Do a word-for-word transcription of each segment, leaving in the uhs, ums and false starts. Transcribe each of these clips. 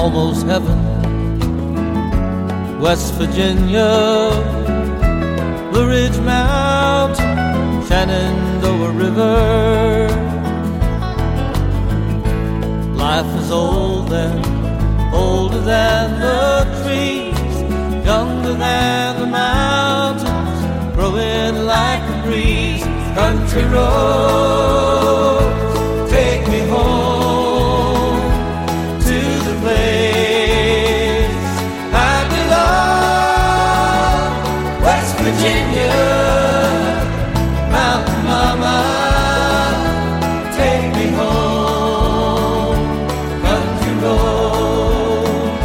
almost heaven. West Virginia, Blue Ridge Mountain, Shenandoah River. Life is old there, older than the trees, younger than the mountains, growing like a breeze. Country roads, take me home to the place I belong. West Virginia, Mountain Mama, take me home. Country roads,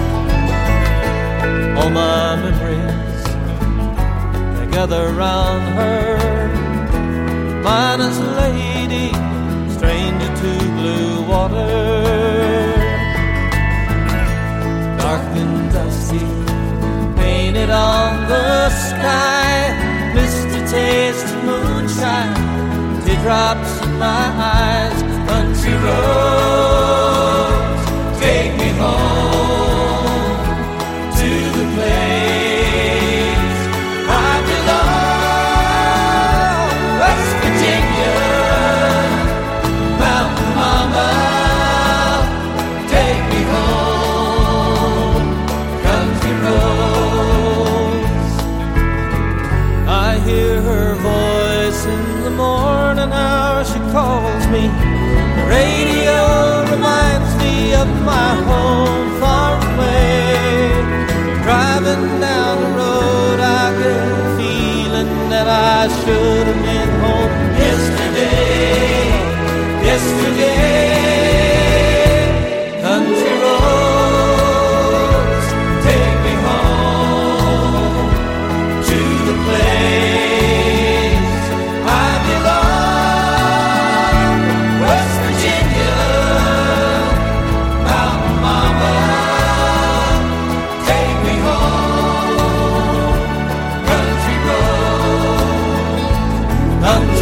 all my memories, they gather round her. Minus lady, stranger to blue water. Dark and dusty, painted on the sky, misty taste of moonshine, teardrops in my eyes. Country roads, take me home to the place I belong. West Virginia, Mountain Mama, take me home. Country roads, I hear her voice in the morning hour. She calls me. The radio reminds me of my home far away. Driving down the road, I get a feeling that I should have been home yesterday, yesterday. Country roads, take me home to the place I belong. West Virginia, Mountain Mama, take me home. Country roads, country